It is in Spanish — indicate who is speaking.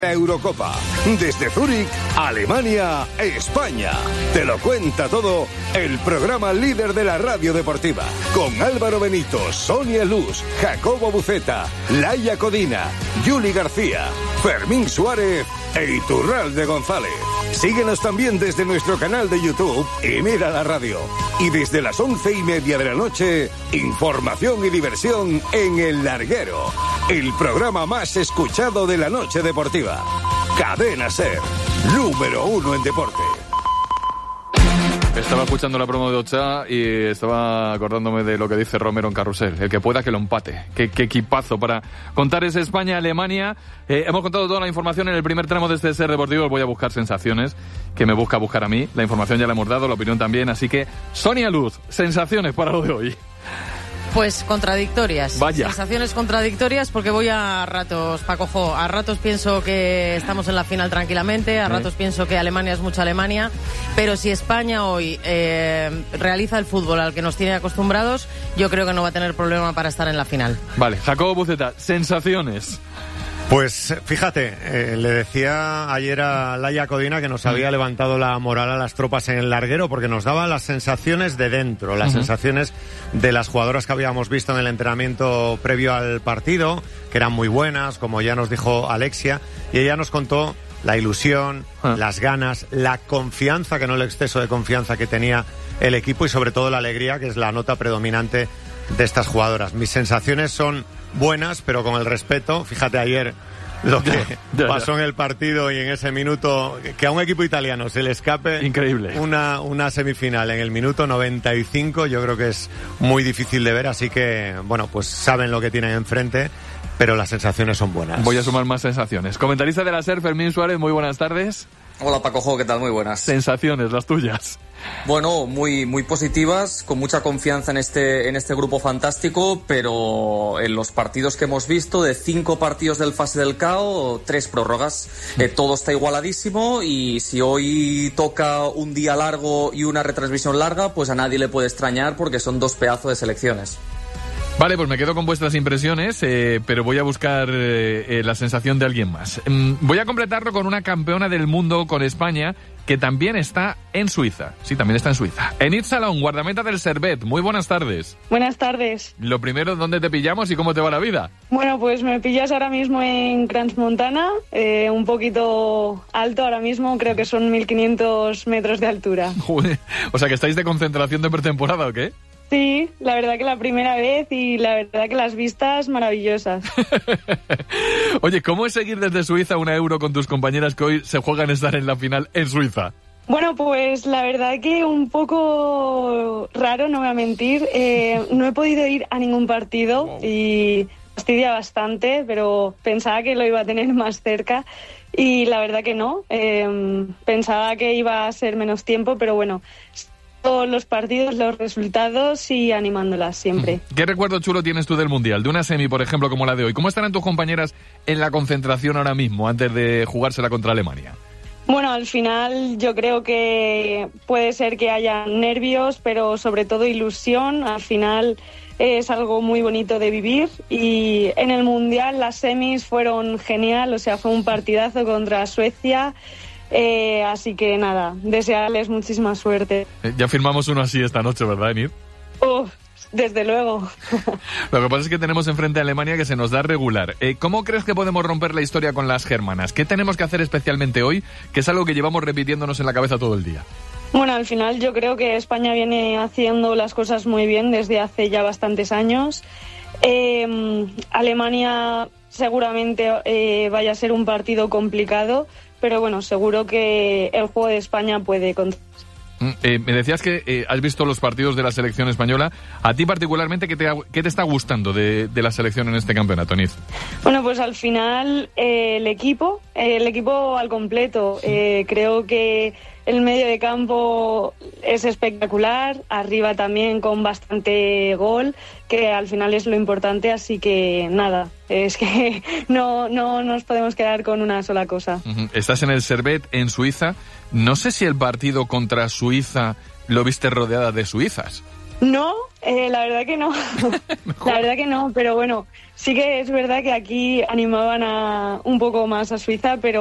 Speaker 1: Eurocopa, desde Zúrich, Alemania, España. Te lo cuenta todo el programa líder de la radio deportiva, con Álvaro Benito, Sonia Luz, Jacobo Buceta, Laia Codina, Yuli García, Fermín Suárez e Iturralde González. Síguenos también desde nuestro canal de YouTube y mira la radio. Y desde las 11:30 de la noche, información y diversión en El Larguero, el programa más escuchado de la noche deportiva. Cadena SER, número 1 en deporte.
Speaker 2: Estaba escuchando la promo de Ocha y estaba acordándome de lo que dice Romero en Carrusel. El que pueda que lo empate. Qué equipazo para contar ese España-Alemania. Hemos contado toda la información en el primer tramo de este SER Deportivo. Voy a buscar sensaciones, que me buscar a mí. La información ya la hemos dado, la opinión también. Así que, Sonia Luz, sensaciones para lo de hoy.
Speaker 3: Pues contradictorias.
Speaker 2: Vaya.
Speaker 3: Sensaciones contradictorias porque voy a ratos, Paco, a ratos pienso que estamos en la final tranquilamente, a ratos pienso que Alemania es mucha Alemania, pero si España hoy realiza el fútbol al que nos tiene acostumbrados, yo creo que no va a tener problema para estar en la final.
Speaker 2: Vale, Jacobo Buceta, sensaciones.
Speaker 4: Pues fíjate, le decía ayer a Laia Codina que nos había levantado la moral a las tropas en El Larguero porque nos daba las sensaciones de dentro, las sensaciones de las jugadoras que habíamos visto en el entrenamiento previo al partido, que eran muy buenas, como ya nos dijo Alexia, y ella nos contó la ilusión, las ganas, la confianza, que no el exceso de confianza que tenía el equipo, y sobre todo la alegría, que es la nota predominante de estas jugadoras. Mis sensaciones son buenas, pero con el respeto. Fíjate ayer lo que pasó en el partido y en ese minuto, que a un equipo italiano se le escape
Speaker 2: increíble
Speaker 4: una semifinal en el minuto 95, yo creo que es muy difícil de ver, así que bueno, pues saben lo que tienen enfrente, pero las sensaciones son buenas.
Speaker 2: Voy a sumar más sensaciones. Comentarista de la SER, Fermín Suárez, muy buenas tardes.
Speaker 5: Hola Paco, ¿qué tal? Muy buenas.
Speaker 2: Sensaciones, las tuyas.
Speaker 5: Bueno, muy positivas, con mucha confianza en este grupo fantástico, pero en los partidos que hemos visto, de 5 partidos del fase del KO, 3 prórrogas, todo está igualadísimo, y si hoy toca un día largo y una retransmisión larga, pues a nadie le puede extrañar porque son 2 pedazos de selecciones.
Speaker 2: Vale, pues me quedo con vuestras impresiones, pero voy a buscar la sensación de alguien más. Voy a completarlo con una campeona del mundo con España, que también está en Suiza. Sí, también está en Suiza. Enid Salón, guardameta del Servet. Muy buenas tardes.
Speaker 6: Buenas tardes.
Speaker 2: Lo primero, ¿dónde te pillamos y cómo te va la vida? Bueno,
Speaker 6: pues me pillas ahora mismo en Crans-Montana, un poquito alto ahora mismo, creo que son 1.500 metros de altura.
Speaker 2: O sea, ¿que estáis de concentración de pretemporada o qué?
Speaker 6: Sí, la verdad que la primera vez, y la verdad que las vistas maravillosas.
Speaker 2: Oye, ¿cómo es seguir desde Suiza una Euro con tus compañeras que hoy se juegan estar en la final en Suiza?
Speaker 6: Bueno, pues la verdad que un poco raro, no voy a mentir. No he podido ir a ningún partido y fastidia bastante, pero pensaba que lo iba a tener más cerca y la verdad que no. Pensaba que iba a ser menos tiempo, pero bueno, todos los partidos, los resultados y animándolas siempre.
Speaker 2: ¿Qué recuerdo chulo tienes tú del Mundial? De una semi, por ejemplo, como la de hoy. ¿Cómo estarán tus compañeras en la concentración ahora mismo, antes de jugársela contra Alemania?
Speaker 6: Bueno, al final yo creo que puede ser que haya nervios, pero sobre todo ilusión. Al final es algo muy bonito de vivir, y en el Mundial las semis fueron genial, o sea, fue un partidazo contra Suecia. Así que nada, desearles muchísima suerte.
Speaker 2: Ya firmamos uno así esta noche, ¿verdad, Enid?
Speaker 6: Desde luego.
Speaker 2: Lo que pasa es que tenemos enfrente a Alemania, que se nos da regular. ¿Cómo crees que podemos romper la historia con las germanas? ¿Qué tenemos que hacer especialmente hoy, que es algo que llevamos repitiéndonos en la cabeza todo el día?
Speaker 6: Bueno, al final yo creo que España viene haciendo las cosas muy bien desde hace ya bastantes años. Alemania seguramente vaya a ser un partido complicado, pero bueno, seguro que el juego de España puede contar.
Speaker 2: Me decías que has visto los partidos de la selección española. A ti particularmente, ¿qué te está gustando de la selección en este campeonato, Enid?
Speaker 6: Bueno, pues al final el equipo al completo. Creo que el medio de campo es espectacular, arriba también con bastante gol, que al final es lo importante, así que nada, es que no nos podemos quedar con una sola cosa.
Speaker 2: Estás en el Servet, en Suiza. No sé si el partido contra Suiza lo viste rodeada de suizas.
Speaker 6: No, la verdad que no. La verdad que no, pero bueno, sí que es verdad que aquí animaban un poco más a Suiza, pero